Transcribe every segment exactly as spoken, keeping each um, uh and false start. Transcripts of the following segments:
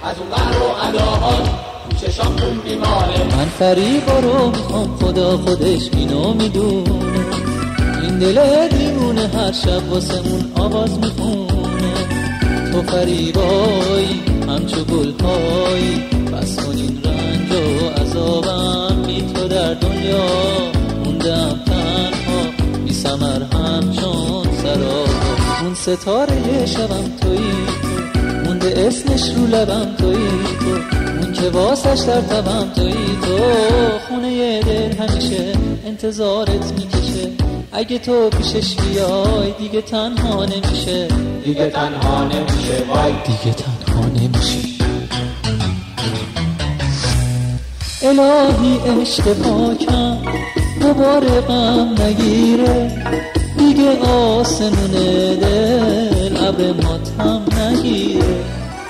از اون قهر و اداهات تو چشام خون بیماره. من فریبا رو میخوام خدا خودش اینو میدونه، این دل دیوونه هر شب واسمون آواز میخونه. تو فریبایی همچو گل‌هایی، بس کن این رنج و عذابم، بی تو در دنیا موندم تنها، بی ثمر همچون سراب. اون ستاره شبم تویی تو، مونده اسمش رو لبم تویی تو، اون که واسش در تبم تویی تو. خونه دل همیشه انتظارت میکشه، اگه تو پیشش بیای دیگه تنها نمیشه، دیگه تنها نمیشه، وای دیگه تنها نمیشه. الهی عشق پاکم دوباره غم نگیره، دیگه آسمون دل ابر ماتم نگیره.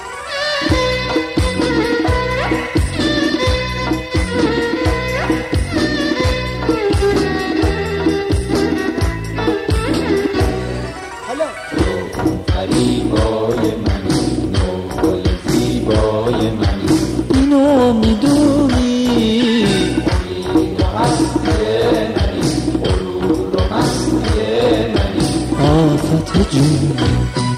فریبای منی، نوگل زیبای منی، اینو میدونی، امید و مستی منی، غرور و مستی منی، آفت جونی.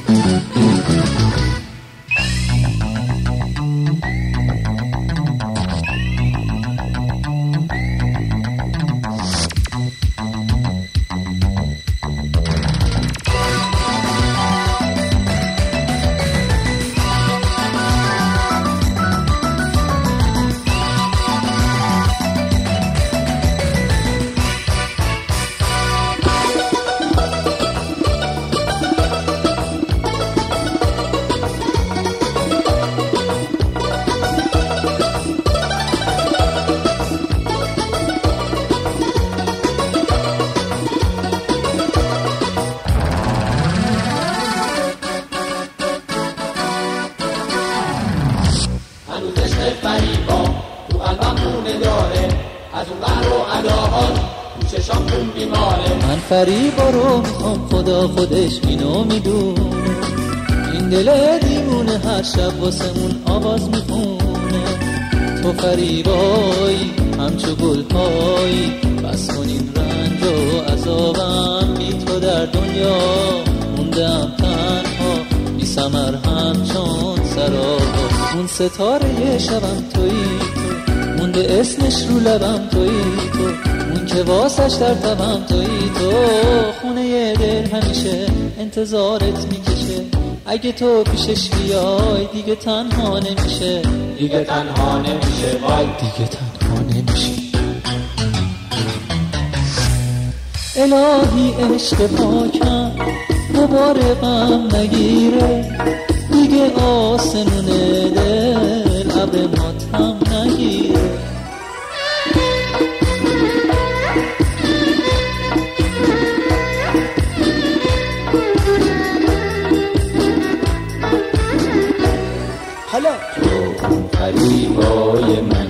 فریبا تو قلبم خونه داره، از اون قهر و اداهات تو چشام خون بیماره. من فریبا رو میخوام خدا خودش اینو میدونه، این دل دیوونه هر شب واسمون آواز میخونه. تو فریبایی همچو گل‌هایی، بس کن این رنج و عذابم، بی تو در دنیا موندم تنها، بی ثمر همچون سراب. اون ستاره شبم تویی تو، مونده اسمش رو لبم تویی تو، اون که واسش در تبم تویی تو. خونه دل همیشه انتظارت میکشه، اگه تو پیشش بیای دیگه تنها نمیشه، دیگه تنها نمیشه، وای دیگه تنها نمیشه. الهی عشق پاکم دوباره غم نگیره، دیگه آسمون دل ابر ماتم نگیره. حالا تو فریبای من،